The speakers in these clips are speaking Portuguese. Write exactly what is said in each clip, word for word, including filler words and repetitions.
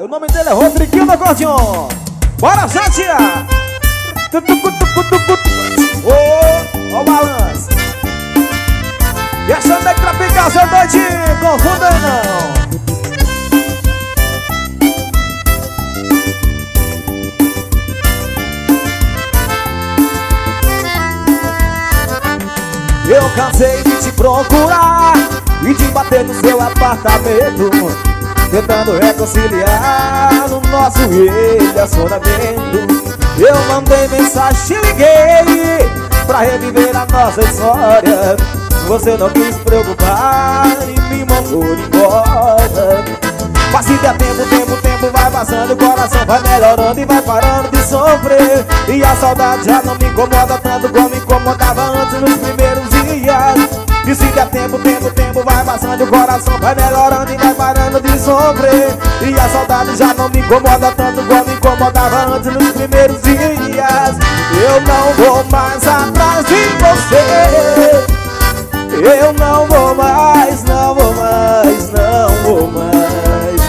O nome dele é Rodriguinho do acordeon. Bora, Santia! Ô, ó o balanço. E essa é tropical, seu doidinho, confunda não. Eu cansei de te procurar e de bater no seu apartamento, tentando reconciliar no nosso relacionamento. Eu mandei mensagem, te liguei pra reviver a nossa história. Você não quis se preocupar e me mandou embora. Mas se der tempo, tempo, tempo vai passando, o coração vai melhorando e vai parando de sofrer. E a saudade já não me incomoda tanto como me incomodava antes nos primeiros dias. E se der tempo, tempo, tempo vai passando, o coração vai melhorando e vai parando de sofrer. E a saudade já não me incomoda tanto como me incomodava antes nos primeiros dias. Eu não vou mais atrás de você. Eu não vou mais, não vou mais, não vou mais.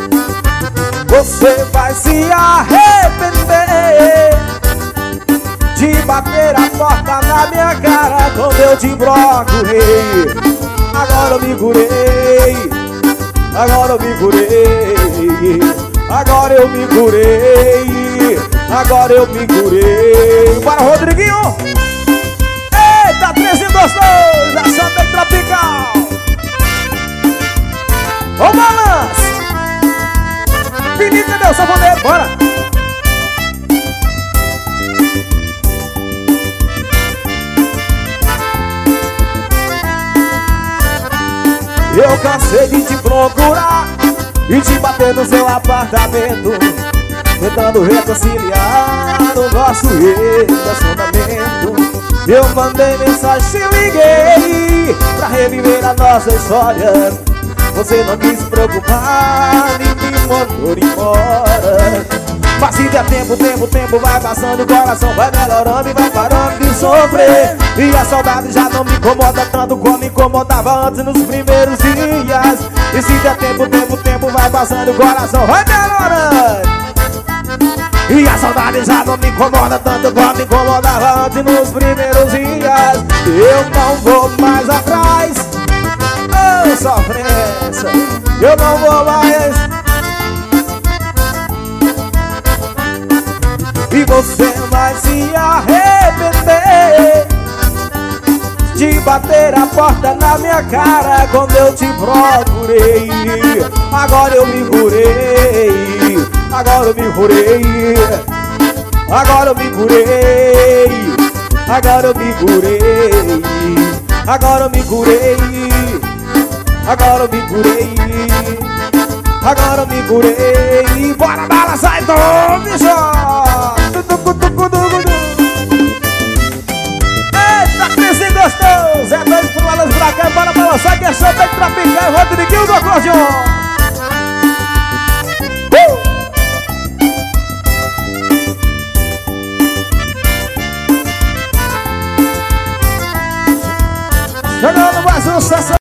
Você vai se arrepender de bater a porta na minha cara quando eu te procurei. Agora eu me curei, agora eu me curei, agora eu me curei, agora eu me curei. Para Rodriguinho! Eita, trezinho gostoso, ação bem tropical. Ô balanço! Finita, meu safoneiro, bora! Eu cansei de te procurar e te bater no seu apartamento, tentando reconciliar o nosso relacionamento. Eu mandei mensagem, te liguei pra reviver a nossa história. Você não quis se preocupar e me mandou embora. Mas se der tempo, tempo, tempo vai passando, o coração vai melhorando e vai parando de sofrer. E a saudade já não me incomoda tanto como me incomodava antes nos primeiros dias. E se der tempo, tempo, tempo vai passando, o coração vai melhorando e a saudade já não me incomoda tanto como me incomodava antes nos primeiros dias. Eu não vou mais atrás, oh sofrência, eu não vou mais. E você vai se arrepender de bater a porta na minha cara quando eu te procurei. Agora eu me curei, agora eu me curei, agora eu me curei, agora eu me curei, agora eu me curei, agora eu me curei, agora eu me curei. Bora balançar então, bicho! Eita, crise gostoso! É dois pro Alas pra cá, bora balançar que é só bem tropical, Rodriguinho do acordeon.